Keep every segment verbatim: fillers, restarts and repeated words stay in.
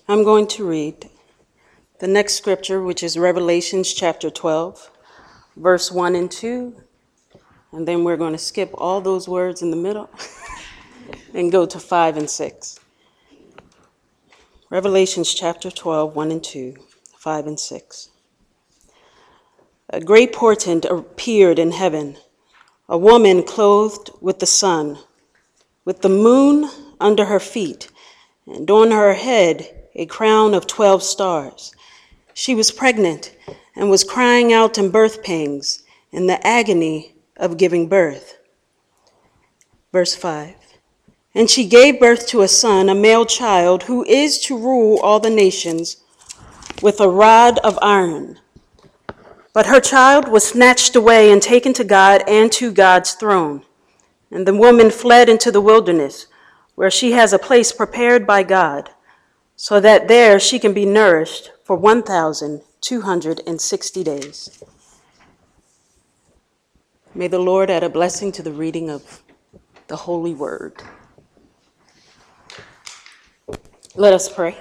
I'm going to read the next scripture, which is Revelations chapter twelve, verse one and two. And then we're going to skip all those words in the middle and go to five and six. Revelations chapter twelve, one and two, five and six. A great portent appeared in heaven, a woman clothed with the sun, with the moon under her feet, and on her head a crown of twelve stars. She was pregnant and was crying out in birth pangs in the agony of giving birth. Verse five. And she gave birth to a son, a male child, who is to rule all the nations with a rod of iron. But her child was snatched away and taken to God and to God's throne. And the woman fled into the wilderness, where she has a place prepared by God, so that there she can be nourished for one thousand two hundred sixty days. May the Lord add a blessing to the reading of the holy word. Let us pray.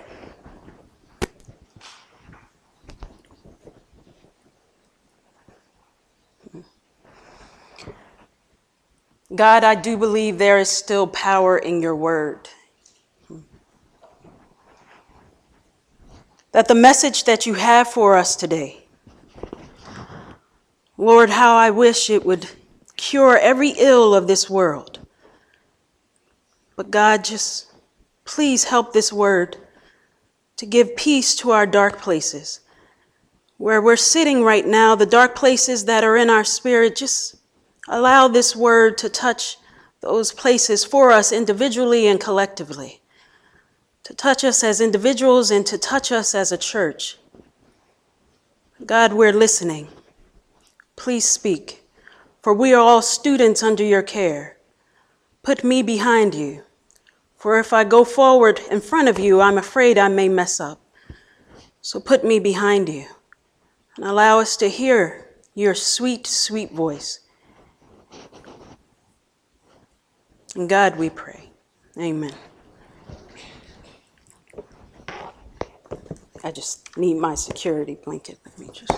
God, I do believe there is still power in your word. That the message that you have for us today, Lord, how I wish it would cure every ill of this world. But God, just please help this word to give peace to our dark places. Where we're sitting right now, the dark places that are in our spirit, just allow this word to touch those places for us individually and collectively. To touch us as individuals and to touch us as a church. God, we're listening. Please speak, for we are all students under your care. Put me behind you, for if I go forward in front of you, I'm afraid I may mess up. So put me behind you and allow us to hear your sweet, sweet voice. In God we pray. Amen. I just need my security blanket. Let me just.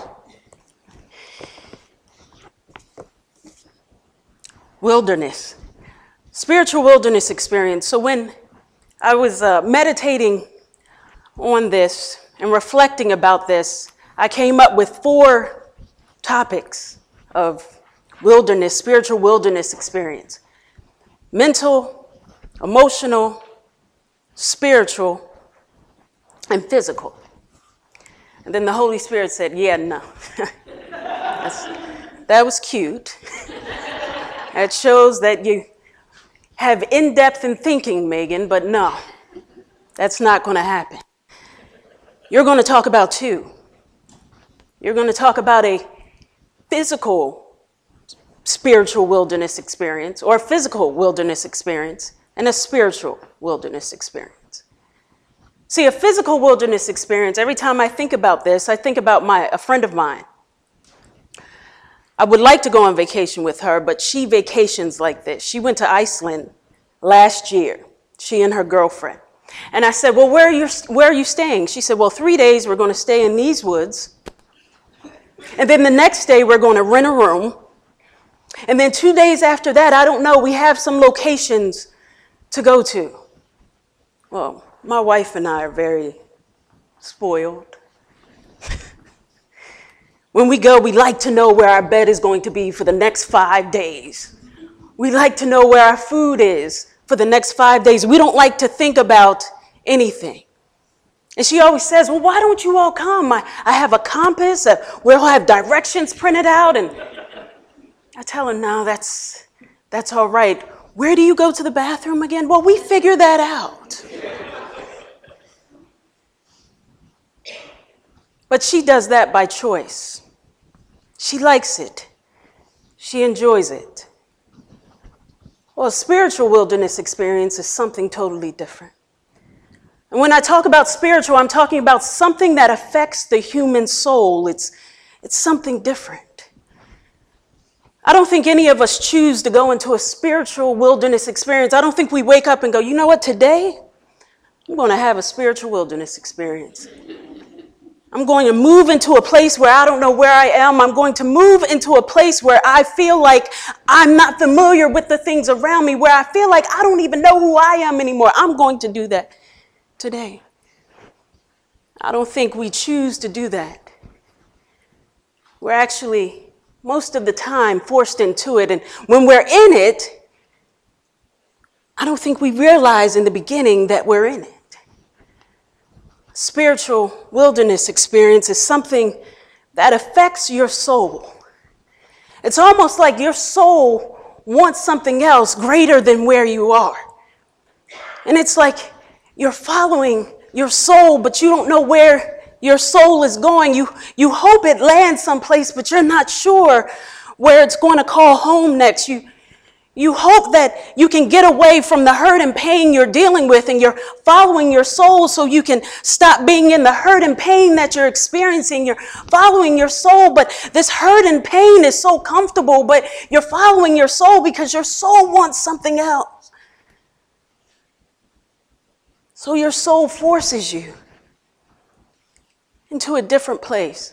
Wilderness. Spiritual wilderness experience. So when I was uh, meditating on this and reflecting about this, I came up with four topics of wilderness, spiritual wilderness experience. Mental, emotional, spiritual, and physical. And then the Holy Spirit said, yeah, no. That's, that was cute. That shows that you have in-depth in thinking, Megan, but no, that's not going to happen. You're going to talk about two. You're going to talk about a physical spiritual wilderness experience, or a physical wilderness experience, and a spiritual wilderness experience. See, a physical wilderness experience, every time I think about this, I think about my a friend of mine. I would like to go on vacation with her, but she vacations like this. She went to Iceland last year, she and her girlfriend. And I said, well, where are you, where are you staying? She said, well, three days we're going to stay in these woods. And then the next day we're going to rent a room. And then two days after that, I don't know, we have some locations to go to. Well, my wife and I are very spoiled. When we go, we like to know where our bed is going to be for the next five days. We like to know where our food is for the next five days. We don't like to think about anything. And she always says, well, why don't you all come? I, I have a compass. Uh, we'll have directions printed out. And I tell her, no, that's, that's all right. Where do you go to the bathroom again? Well, we figure that out. But she does that by choice. She likes it. She enjoys it. Well, a spiritual wilderness experience is something totally different. And when I talk about spiritual, I'm talking about something that affects the human soul. It's, it's something different. I don't think any of us choose to go into a spiritual wilderness experience. I don't think we wake up and go, you know what, today I'm going to have a spiritual wilderness experience. I'm going to move into a place where I don't know where I am. I'm going to move into a place where I feel like I'm not familiar with the things around me, where I feel like I don't even know who I am anymore. I'm going to do that today. I don't think we choose to do that. We're actually, most of the time, forced into it. And when we're in it, I don't think we realize in the beginning that we're in it. Spiritual wilderness experience is something that affects your soul. It's almost like your soul wants something else greater than where you are. And it's like you're following your soul, but you don't know where your soul is going. You, you hope it lands someplace, but you're not sure where it's going to call home next. You, you hope that you can get away from the hurt and pain you're dealing with, and you're following your soul so you can stop being in the hurt and pain that you're experiencing. You're following your soul, but this hurt and pain is so comfortable, but you're following your soul because your soul wants something else. So your soul forces you into a different place,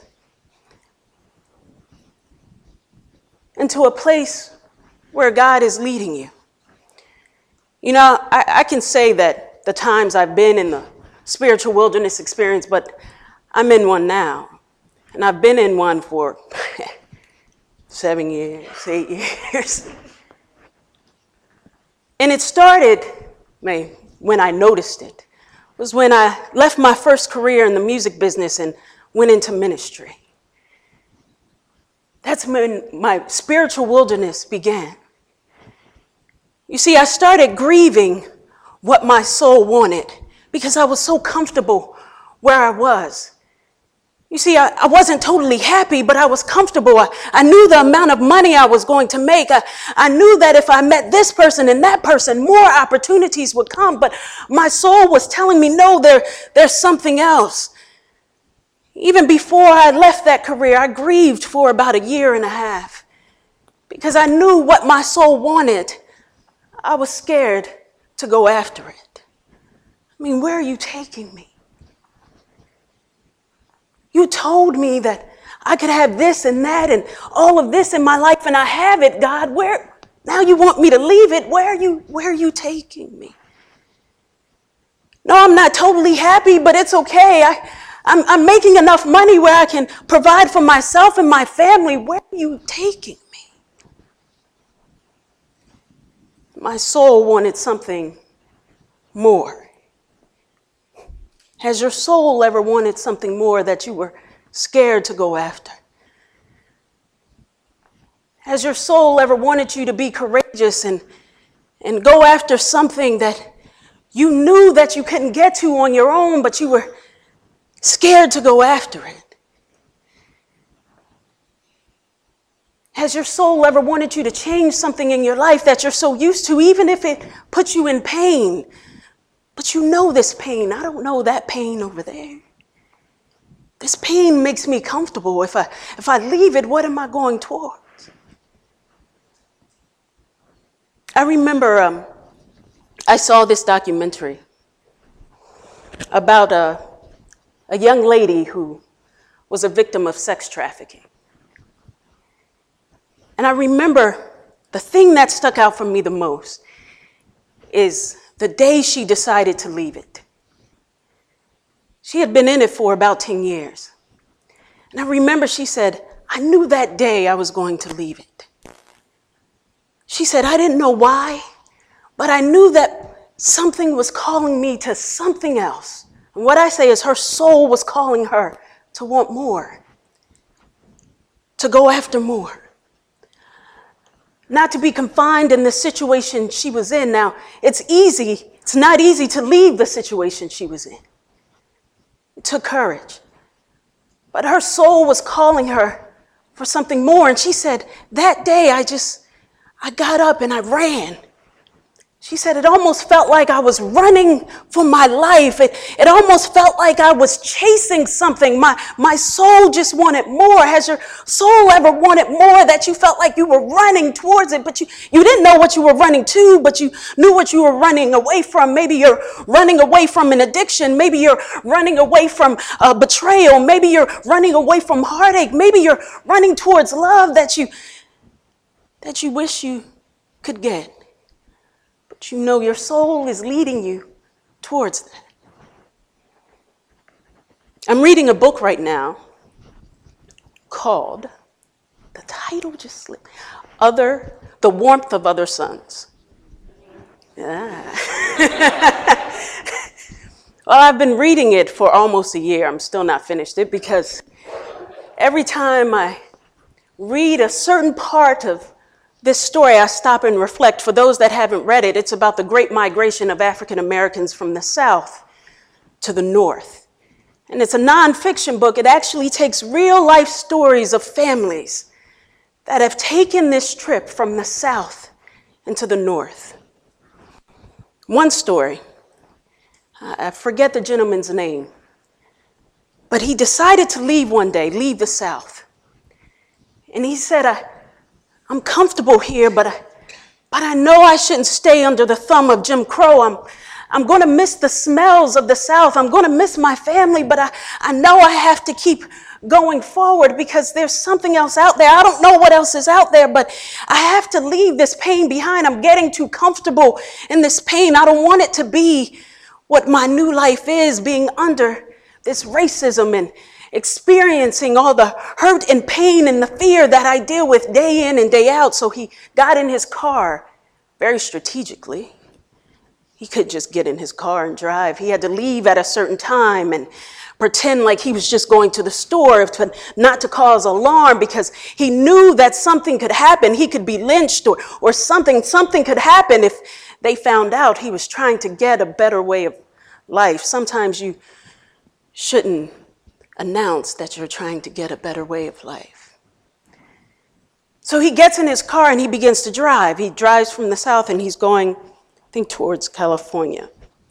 into a place where God is leading you. You know, I, I can say that the times I've been in the spiritual wilderness experience, but I'm in one now. And I've been in one for seven years, eight years. And it started, when I noticed it, was when I left my first career in the music business and went into ministry. That's when my spiritual wilderness began. You see, I started grieving what my soul wanted because I was so comfortable where I was. You see, I, I wasn't totally happy, but I was comfortable. I, I knew the amount of money I was going to make. I, I knew that if I met this person and that person, more opportunities would come. But my soul was telling me, no, there, there's something else. Even before I left that career, I grieved for about a year and a half because I knew what my soul wanted. I was scared to go after it. I mean, where are you taking me? You told me that I could have this and that and all of this in my life, and I have it, God. Where now you want me to leave it? Where are you, where are you taking me? No, I'm not totally happy, but it's okay. I, I'm, I'm making enough money where I can provide for myself and my family. Where are you taking me? My soul wanted something more. Has your soul ever wanted something more that you were scared to go after? Has your soul ever wanted you to be courageous and, and go after something that you knew that you couldn't get to on your own, but you were scared to go after it? Has your soul ever wanted you to change something in your life that you're so used to, even if it puts you in pain? But you know this pain. I don't know that pain over there. This pain makes me comfortable. If I, if I leave it, what am I going towards? I remember um, I saw this documentary about a, a young lady who was a victim of sex trafficking. And I remember the thing that stuck out for me the most is the day she decided to leave it. She had been in it for about ten years. And I remember she said, I knew that day I was going to leave it. She said, I didn't know why, but I knew that something was calling me to something else. And what I say is her soul was calling her to want more, to go after more. Not to be confined in the situation she was in. Now, it's easy, it's not easy to leave the situation she was in. It took courage. But her soul was calling her for something more. And she said, that day I just, I got up and I ran. She said, it almost felt like I was running for my life. It, it almost felt like I was chasing something. My, my soul just wanted more. Has your soul ever wanted more, that you felt like you were running towards it, but you, you didn't know what you were running to, but you knew what you were running away from? Maybe you're running away from an addiction. Maybe you're running away from uh, betrayal. Maybe you're running away from heartache. Maybe you're running towards love that you, that you wish you could get. You know your soul is leading you towards that. I'm reading a book right now called, the title just slipped, Other, The Warmth of Other Suns. Yeah. Well, I've been reading it for almost a year. I'm still not finished it because every time I read a certain part of this story, I stop and reflect. For those that haven't read it, it's about the great migration of African Americans from the South to the North. And it's a nonfiction book. It actually takes real life stories of families that have taken this trip from the South into the North. One story, I forget the gentleman's name, but he decided to leave one day, leave the South. And he said, I, I'm comfortable here, but I, but I know I shouldn't stay under the thumb of Jim Crow. I'm, I'm going to miss the smells of the South. I'm going to miss my family, but I, I know I have to keep going forward because there's something else out there. I don't know what else is out there, but I have to leave this pain behind. I'm getting too comfortable in this pain. I don't want it to be what my new life is, being under this racism and experiencing all the hurt and pain and the fear that I deal with day in and day out. So he got in his car very strategically. He could just get in his car and drive. He had to leave at a certain time and pretend like he was just going to the store to, not to cause alarm, because he knew that something could happen. He could be lynched or, or something. Something could happen if they found out he was trying to get a better way of life. Sometimes you shouldn't announce that you're trying to get a better way of life. So he gets in his car and he begins to drive. He drives from the South and he's going, I think, towards California.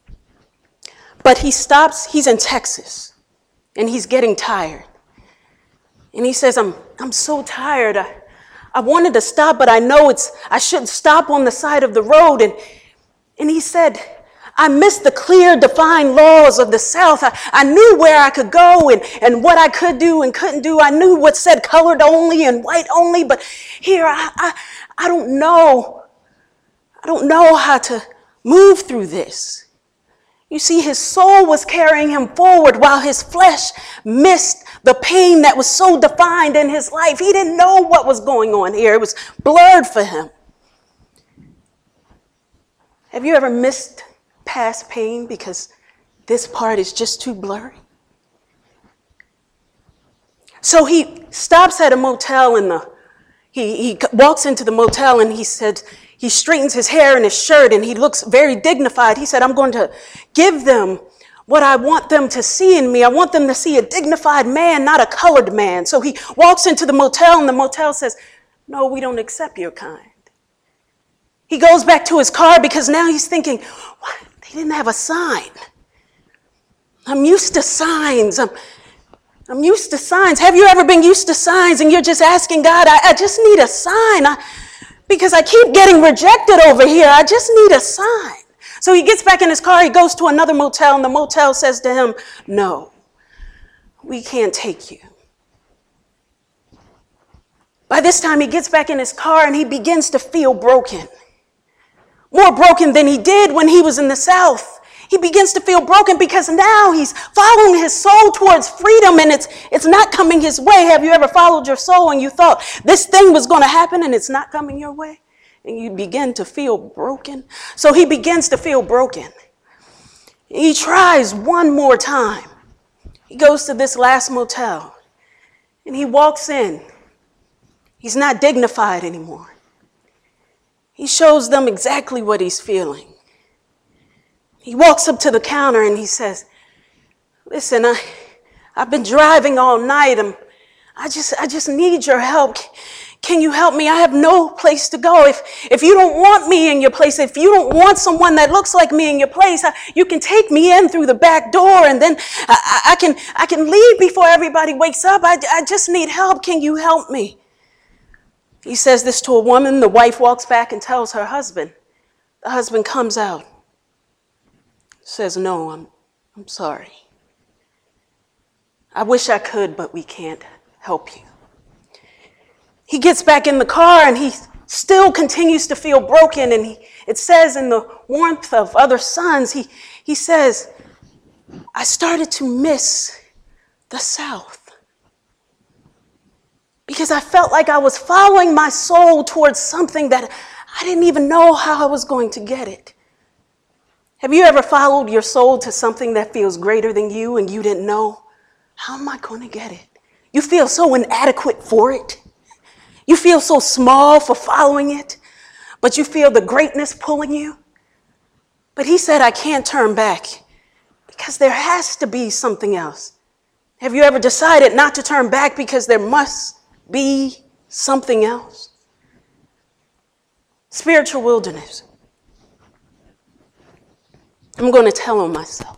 But he stops, he's in Texas, and he's getting tired. And he says, I'm, I'm so tired. I, I wanted to stop, but I know it's, I shouldn't stop on the side of the road. And, and he said, I missed the clear, defined laws of the South. I, I knew where I could go and, and what I could do and couldn't do. I knew what said colored only and white only, but here I, I, I don't know. I don't know how to move through this. You see, his soul was carrying him forward while his flesh missed the pain that was so defined in his life. He didn't know what was going on here. It was blurred for him. Have you ever missed past pain because this part is just too blurry? So he stops at a motel in the, he, he walks into the motel and he said, he straightens his hair and his shirt and he looks very dignified. He said, I'm going to give them what I want them to see in me. I want them to see a dignified man, not a colored man. So he walks into the motel and the motel says, no, we don't accept your kind. He goes back to his car because now he's thinking, what? They didn't have a sign. I'm used to signs. I'm, I'm used to signs. Have you ever been used to signs and you're just asking God, I, I just need a sign I, because I keep getting rejected over here. I just need a sign. So he gets back in his car. He goes to another motel and the motel says to him, no, we can't take you. By this time, he gets back in his car and he begins to feel broken. More broken than he did when he was in the South. He begins to feel broken because now he's following his soul towards freedom and it's it's not coming his way. Have you ever followed your soul and you thought this thing was going to happen and it's not coming your way? And you begin to feel broken. So he begins to feel broken. He tries one more time. He goes to this last motel and he walks in. He's not dignified anymore. He shows them exactly what he's feeling. He walks up to the counter and he says, listen, I, I've been driving all night. I'm, I just, I just need your help. Can you help me? I have no place to go. If, if you don't want me in your place, if you don't want someone that looks like me in your place, you can take me in through the back door, and then I, I, can, I can leave before everybody wakes up. I, I just need help. Can you help me? He says this to a woman. The wife walks back and tells her husband. The husband comes out, says, no, I'm, I'm sorry. I wish I could, but we can't help you. He gets back in the car and he still continues to feel broken. And he, it says in the warmth of other suns, he, he says, I started to miss the South because I felt like I was following my soul towards something that I didn't even know how I was going to get it. Have you ever followed your soul to something that feels greater than you and you didn't know, how am I going to get it? You feel so inadequate for it. You feel so small for following it, but you feel the greatness pulling you. But he said, I can't turn back because there has to be something else. Have you ever decided not to turn back because there must be something else? Spiritual wilderness. I'm going to tell on myself.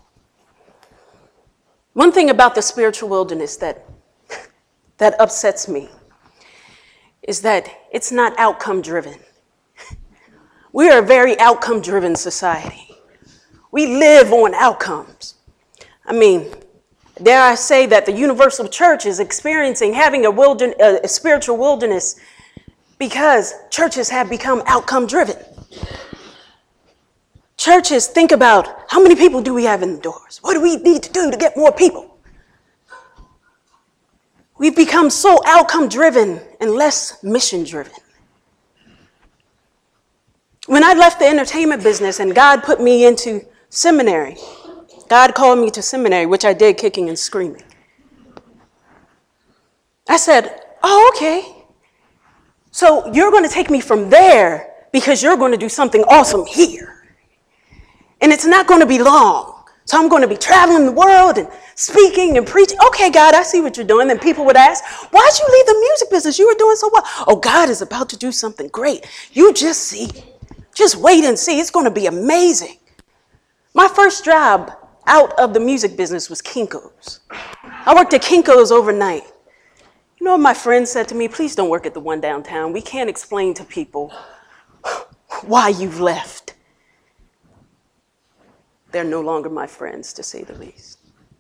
One thing about the spiritual wilderness that, that upsets me is that it's not outcome driven. We are a very outcome driven society. We live on outcomes. I mean, dare I say that the universal church is experiencing having a, wilderness, a spiritual wilderness because churches have become outcome driven. Churches think about how many people do we have in the doors? What do we need to do to get more people? We've become so outcome driven and less mission driven. When I left the entertainment business and God put me into seminary, God called me to seminary, which I did kicking and screaming. I said, oh, okay. So you're going to take me from there because you're going to do something awesome here. And it's not going to be long. So I'm going to be traveling the world and speaking and preaching. Okay, God, I see what you're doing. And people would ask, why'd you leave the music business? You were doing so well. Oh, God is about to do something great. You just see. Just wait and see. It's going to be amazing. My first job out of the music business was Kinko's. I worked at Kinko's overnight. You know what my friend said to me? Please don't work at the one downtown. We can't explain to people why you've left. They're no longer my friends, to say the least.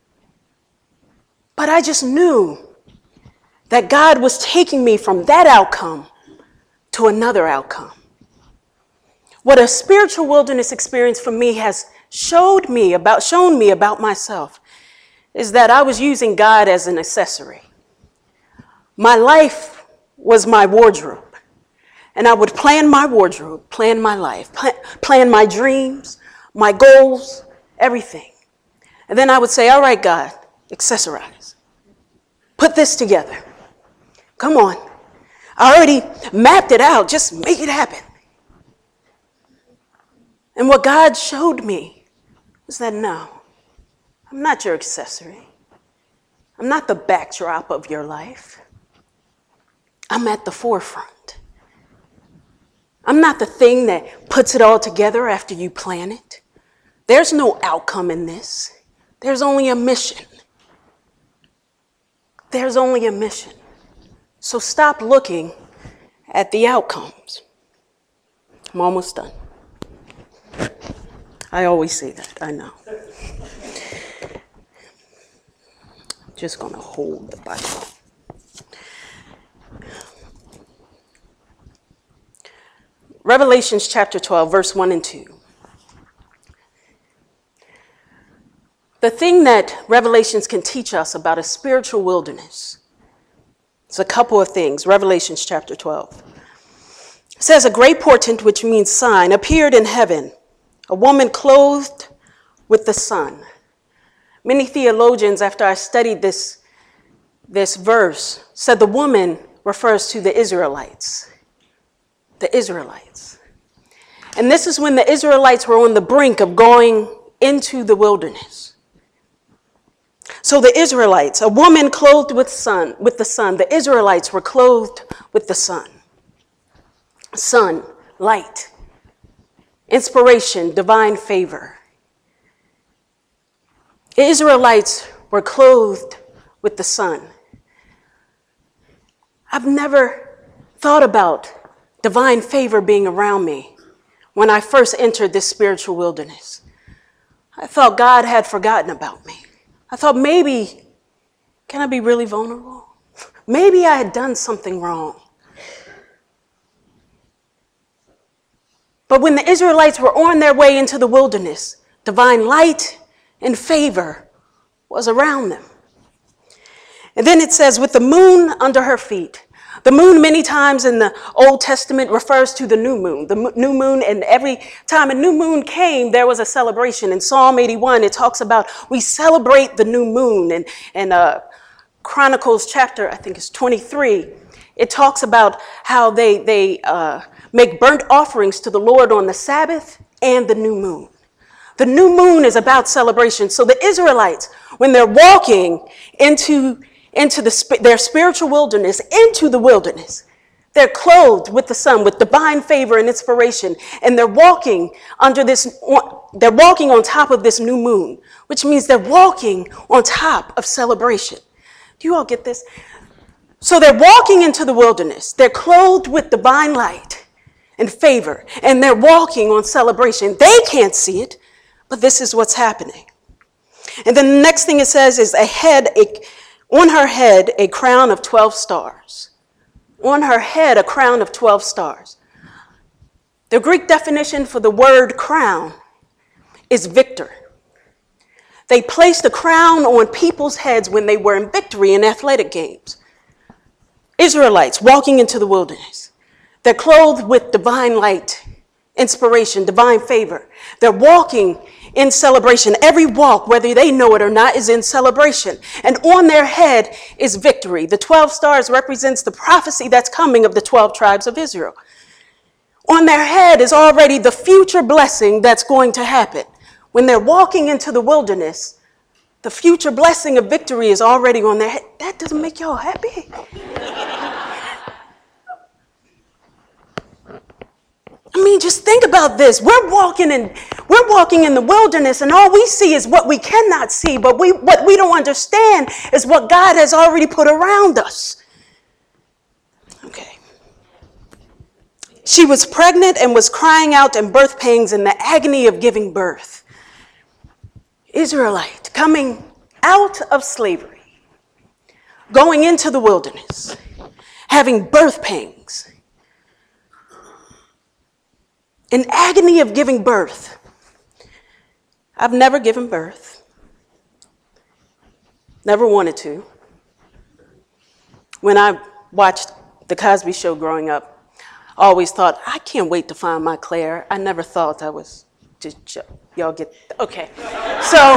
But I just knew that God was taking me from that outcome to another outcome. What a spiritual wilderness experience for me has showed me about, shown me about myself is that I was using God as an accessory. My life was my wardrobe, and I would plan my wardrobe, plan my life, plan, plan my dreams, my goals, everything. And then I would say, all right, God, accessorize. Put this together. Come on. I already mapped it out. Just make it happen. And what God showed me was that no, I'm not your accessory. I'm not the backdrop of your life. I'm at the forefront. I'm not the thing that puts it all together after you plan it. There's no outcome in this. There's only a mission. There's only a mission. So stop looking at the outcomes. I'm almost done. I always say that, I know. I'm just going to hold the Bible. Revelations chapter twelve, verse one and two. The thing that Revelations can teach us about a spiritual wilderness is a couple of things. Revelations chapter twelve. It says, a great portent, which means sign, appeared in heaven, a woman clothed with the sun. Many theologians, after I studied this, this verse, said the woman refers to the Israelites. The Israelites. And this is when the Israelites were on the brink of going into the wilderness. So the Israelites, a woman clothed with sun, with the sun, the Israelites were clothed with the sun. sun, light, inspiration, divine favor. The Israelites were clothed with the sun. I've never thought about divine favor being around me when I first entered this spiritual wilderness. I thought God had forgotten about me. I thought maybe, can I be really vulnerable? Maybe I had done something wrong. But when the Israelites were on their way into the wilderness, divine light and favor was around them. And then it says, with the moon under her feet. The moon many times in the Old Testament refers to the new moon. The new moon, and every time a new moon came, there was a celebration. In Psalm eighty-one, it talks about we celebrate the new moon. And, and uh, Chronicles chapter, I think it's twenty-three, it talks about how they, they uh, make burnt offerings to the Lord on the Sabbath and the new moon. The new moon is about celebration. So the Israelites, when they're walking into into the, their spiritual wilderness, into the wilderness, they're clothed with the sun, with divine favor and inspiration, and they're walking under this, they're walking on top of this new moon, which means they're walking on top of celebration. Do you all get this? So they're walking into the wilderness, they're clothed with divine light and favor, and they're walking on celebration. They can't see it, but this is what's happening. And then the next thing it says is a head, a On her head, a crown of twelve stars. On her head, a crown of twelve stars. The Greek definition for the word crown is victor. They placed a crown on people's heads when they were in victory in athletic games. Israelites walking into the wilderness. They're clothed with divine light, inspiration, divine favor. They're walking in celebration. Every walk, whether they know it or not, is in celebration. And on their head is victory. The twelve stars represents the prophecy that's coming of the twelve tribes of Israel. On their head is already the future blessing that's going to happen. When they're walking into the wilderness, the future blessing of victory is already on their head. That doesn't make y'all happy. I mean, just think about this. We're walking in, we're walking in the wilderness, and all we see is what we cannot see, but we, what we don't understand is what God has already put around us. Okay. She was pregnant and was crying out in birth pangs in the agony of giving birth. Israelite coming out of slavery, going into the wilderness, having birth pangs. In agony of giving birth. I've never given birth. Never wanted to. When I watched The Cosby Show growing up, I always thought, I can't wait to find my Claire. I never thought I was just, y'all get, okay. So,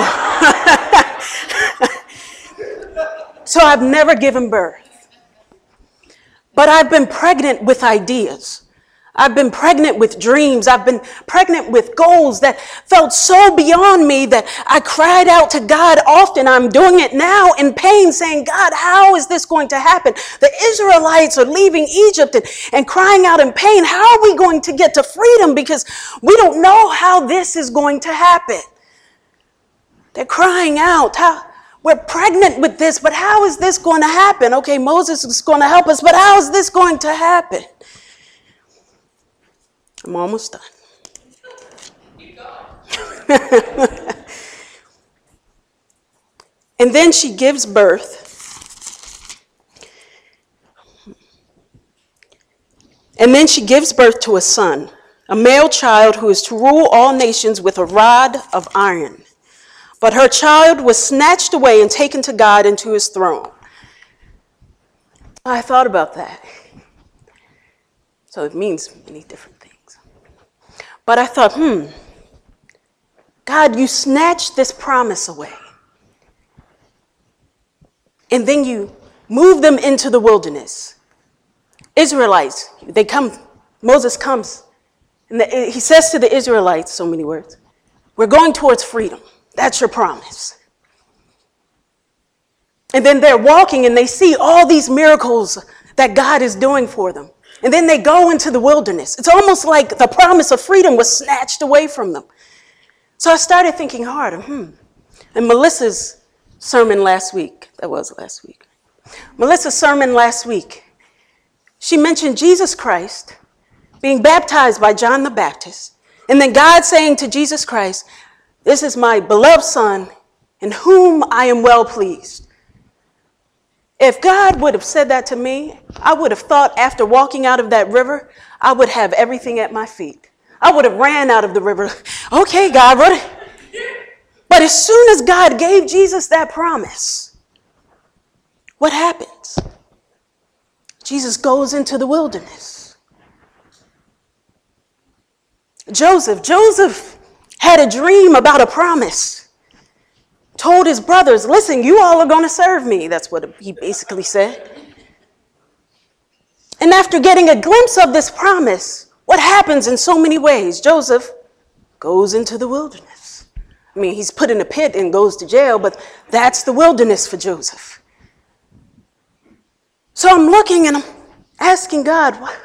so I've never given birth. But I've been pregnant with ideas. I've been pregnant with dreams. I've been pregnant with goals that felt so beyond me that I cried out to God often. I'm doing it now in pain, saying, God, how is this going to happen? The Israelites are leaving Egypt and, and crying out in pain. How are we going to get to freedom? Because we don't know how this is going to happen. They're crying out. How, we're pregnant with this, but how is this going to happen? Okay, Moses is going to help us, but how is this going to happen? I'm almost done. And then she gives birth. And then she gives birth to a son, a male child who is to rule all nations with a rod of iron. But her child was snatched away and taken to God and to his throne. I thought about that. So it means many different things. But I thought, hmm, God, you snatched this promise away. And then you move them into the wilderness. Israelites, they come, Moses comes, and the, he says to the Israelites, so many words, we're going towards freedom. That's your promise. And then they're walking and they see all these miracles that God is doing for them. And then they go into the wilderness. It's almost like the promise of freedom was snatched away from them. So I started thinking harder. Hmm. And Melissa's sermon last week, that was last week. Melissa's sermon last week, she mentioned Jesus Christ being baptized by John the Baptist. And then God saying to Jesus Christ, "This is my beloved Son, in whom I am well pleased." If God would have said that to me, I would have thought after walking out of that river, I would have everything at my feet. I would have ran out of the river. Okay, God, what? But as soon as God gave Jesus that promise, what happens? Jesus goes into the wilderness. Joseph, Joseph had a dream about a promise. Told his brothers, "Listen, you all are going to serve me." That's what he basically said. And after getting a glimpse of this promise, what happens in so many ways? Joseph goes into the wilderness. I mean, he's put in a pit and goes to jail, but that's the wilderness for Joseph. So I'm looking and I'm asking God, what?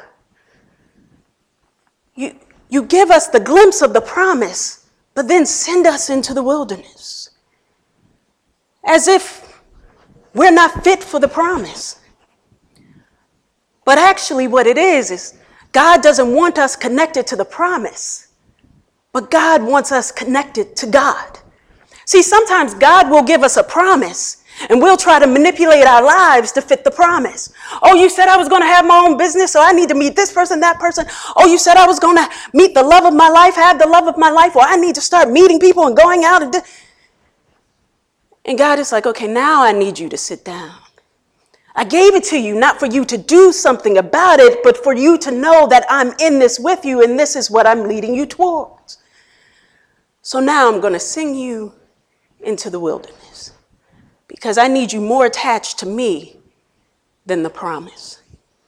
You, you give us the glimpse of the promise, but then send us into the wilderness. As if we're not fit for the promise. But actually what it is, is God doesn't want us connected to the promise, but God wants us connected to God. See, sometimes God will give us a promise and we'll try to manipulate our lives to fit the promise. Oh, you said I was going to have my own business, so I need to meet this person, that person. Oh, you said I was going to meet the love of my life, have the love of my life, or I need to start meeting people and going out and do. And God is like, okay, now I need you to sit down. I gave it to you, not for you to do something about it, but for you to know that I'm in this with you and this is what I'm leading you towards. So now I'm going to sing you into the wilderness because I need you more attached to me than the promise.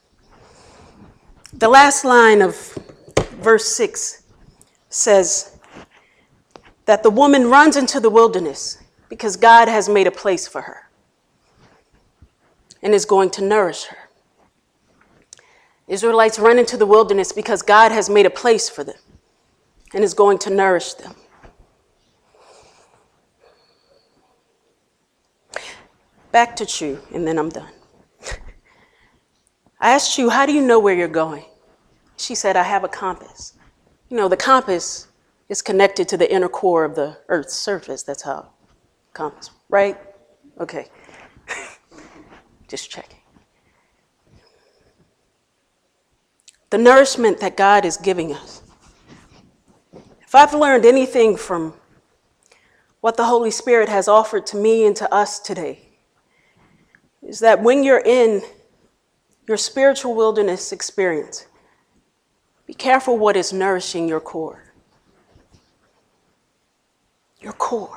The last line of verse six says that the woman runs into the wilderness because God has made a place for her and is going to nourish her. Israelites run into the wilderness because God has made a place for them and is going to nourish them. Back to Chu, and then I'm done. I asked Chu, how do you know where you're going? She said, I have a compass. You know, the compass is connected to the inner core of the Earth's surface. That's how compass, right? Okay. Just checking. The nourishment that God is giving us. If I've learned anything from what the Holy Spirit has offered to me and to us today, is that when you're in your spiritual wilderness experience, be careful what is nourishing your core. Your core.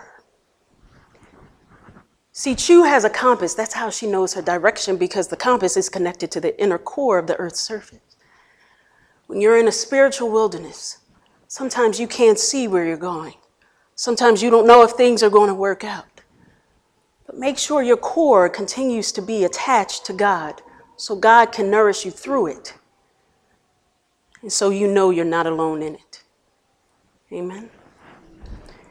See, Chu has a compass. That's how she knows her direction, because the compass is connected to the inner core of the Earth's surface. When you're in a spiritual wilderness, sometimes you can't see where you're going. Sometimes you don't know if things are going to work out. But make sure your core continues to be attached to God so God can nourish you through it. And so you know you're not alone in it. Amen.